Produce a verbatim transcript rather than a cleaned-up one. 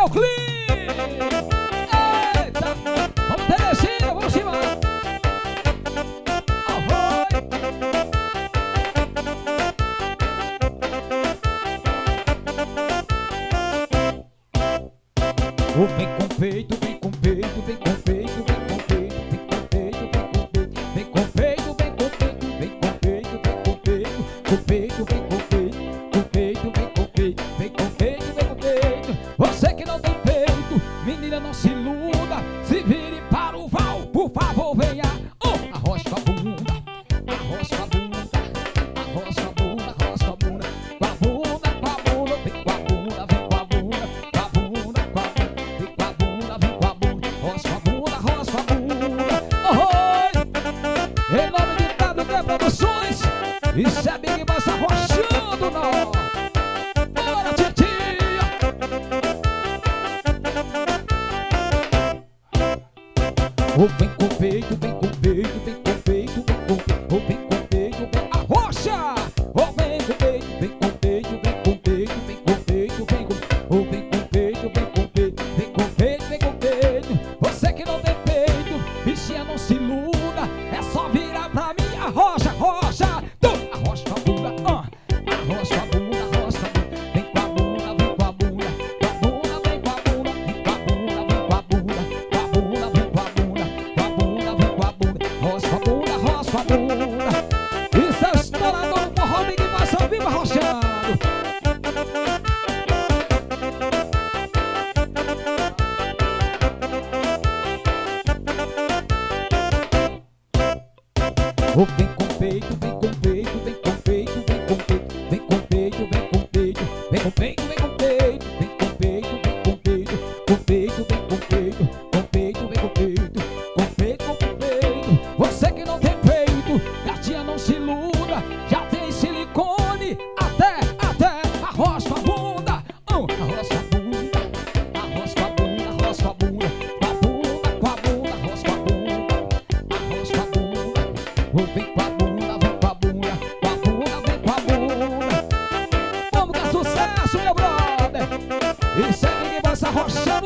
meu clipe. Eita, vamos Terezinha, vamos cima. Oh, vem com peito, vem com peito, vem com peito, vem com peito, vem com peito, vem com peito, vem com peito, vem com peito, vem com peito, com peito, vem com peito, com peito, vem com peito, vem com peito, vem com peito. Você que não tem peito, menina, não se iluda, se vire para o val, por favor, venha. Oh, arrocha a bunda, arrocha a bunda, arrocha a bunda, arrocha a bunda, com a bunda, com a bunda, vem com a bunda, vem com a bunda, com a bunda, com a bunda. Em nome de W D Produções, isso é Big Bass arrochando nós. Bora, titia! Oh, vem com peito, vem com peito, vem com peito, vem com peito, oh, vem com peito, vem arrocha! Oh, vem com peito, vem com peito, vem com peito, vem com peito, vem com oh, vem com peito, vem com peito, vem com peito, vem com peito. Você que não tem peito, bichinha, não se iluda, é só virar pra mim, arrocha, arrocha, tum, arrocha a bunda, uh, arrocha a bunda, arrocha a bunda, vem com a bunda, vem com a bunda, com a bunda, vem com a bunda, vem com a bunda, vem com a bunda, com a bunda, vem com a bunda, com a bunda, vem com a bunda, arrocha a bunda, arrocha a bunda. Isso é estourador do forró, Big Bass ao vivo arrochando. Oh, vem com peito, vem com peito, vem com peito, vem com peito, vem com peito, vem com peito, vem com peito, vem com peito, vem com peito, vem com peito, com peito, vem com peito, com peito, vem com peito, com peito, com peito. Você que não tem peito, gatinha, não se iluda, já tem silicone, até, até, arrocha a bunda, uh, arrocha a bunda, arrocha a bunda, arrocha a bunda, com a bunda, com a bunda, arrocha a bunda, arrocha a bunda. Oh, vem com a bunda, vem com a bunda, com a bunda, vem com a bunda. Vamos dar sucesso, meu brother. Isso é Big Bass arrochando.